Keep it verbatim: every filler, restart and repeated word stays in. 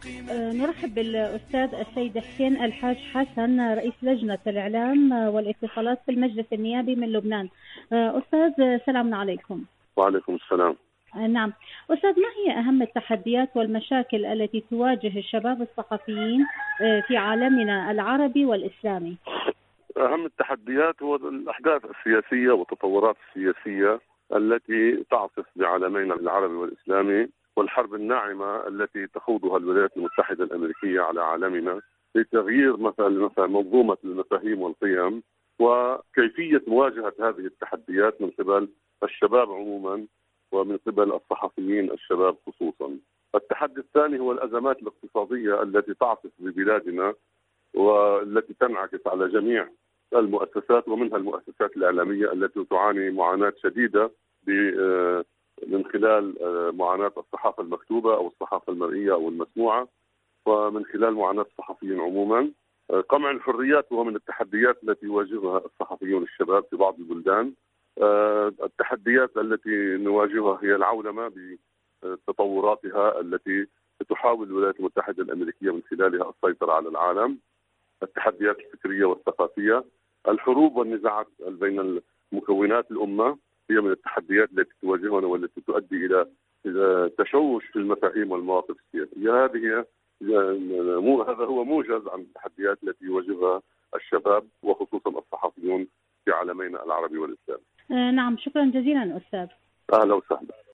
آه، نرحب بالأستاذ السيد حسين الحاج حسن، رئيس لجنة الإعلام والاتصالات في المجلس النيابي من لبنان. آه، أستاذ سلام عليكم. وعليكم السلام. آه، نعم أستاذ، ما هي أهم التحديات والمشاكل التي تواجه الشباب الصحفيين آه، في عالمنا العربي والإسلامي؟ أهم التحديات هو الأحداث السياسية والتطورات السياسية التي تعصف بعالمين العربي والإسلامي، والحرب الناعمة التي تخوضها الولايات المتحدة الأمريكية على عالمنا لتغيير مثلا مثلا منظومة المفاهيم والقيم، وكيفية مواجهة هذه التحديات من قبل الشباب عموما ومن قبل الصحفيين الشباب خصوصا. التحدي الثاني هو الأزمات الاقتصادية التي تعصف ببلادنا والتي تنعكس على جميع المؤسسات ومنها المؤسسات الإعلامية التي تعاني معاناة شديدة من خلال معاناة الصحافة المكتوبة أو الصحافة المرئية أو المسموعة، ومن خلال معاناة الصحفيين عموما. قمع الحريات هو من التحديات التي يواجهها الصحفيون الشباب في بعض البلدان. التحديات التي نواجهها هي العولمة بتطوراتها التي تحاول الولايات المتحدة الأمريكية من خلالها السيطرة على العالم. التحديات الفكرية والثقافية، الحروب والنزاعات بين مكونات الأمة هي من التحديات التي تواجهنا والتي تؤدي إلى تشوش في المفاهيم والمواقف السياسية. هذه مو هذا هو موجز عن التحديات التي يواجهها الشباب وخصوصا الصحفيون في عالمين العربي والإسلامي. آه، نعم، شكرا جزيلا أستاذ. أهلا وسهلا.